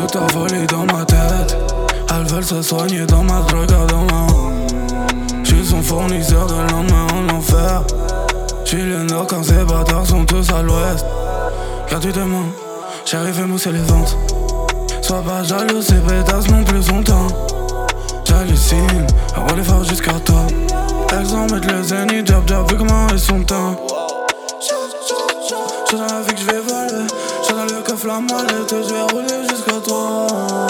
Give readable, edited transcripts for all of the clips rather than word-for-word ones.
ta folie dans ma tête. Elles veulent se soigner dans ma drogue à demain. J'suis son fournisseur de lendemain en enfer. J'suis le nord quand ces bâtards sont tous à l'ouest. Gratuitement, j'arrive à mousser les ventes. Sois pas jaloux, ces pétasses n'ont plus son temps. J'hallucine, à rouler fort jusqu'à toi. Elles en mettent le zénith, jab, vu comment elles sont temps. J'suis dans la vie que j'vais voler. J'suis dans le coffre la mallette, j'vais rouler jusqu'à toi.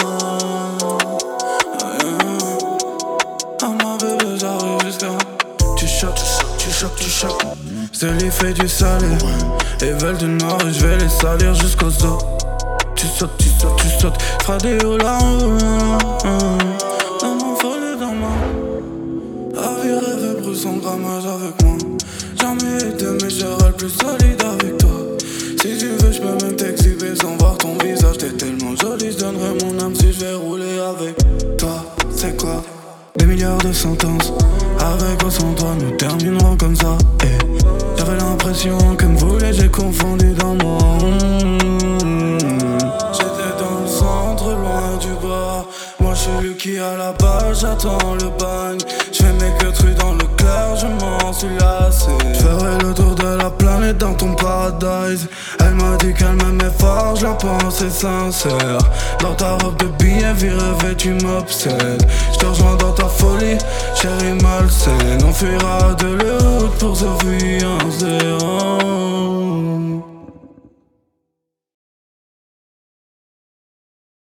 Ah ma bébé, j'arrive jusqu'à. Tu choques. C'est l'effet du salé. Ils veulent du noir et j'vais les salir jusqu'aux os. Tu sautes. Feras des hauts là-haut. Dans mon folie, dans ma. La vie rêve brûle son grammage avec moi. Jamais été mais je serai le plus solide avec toi. Si tu veux, j'peux même t'exhiber sans voir ton visage. T'es tellement jolie, j'donnerais mon âme si j'vais rouler avec toi. C'est quoi? Des milliards de sentences, avec ou sans toi, nous terminerons comme ça. J'avais l'impression que me voulait, j'ai confondu dans moi. J'étais dans le centre, loin du bas. Moi j'suis lui qui à la base, j'attends le bagne. J'fais mes queues dans le clair, je m'en suis lassé. J'ferai le tour de la planète dans ton paradise. Elle m'a dit qu'elle m'aimait fort, je la pensais sincère. Dans ta robe de billets, vie rêvée, tu m'obsèdes. J'te rejoins dans ta folie, chérie malsaine. On fuira de la route pour se fuir en zéro.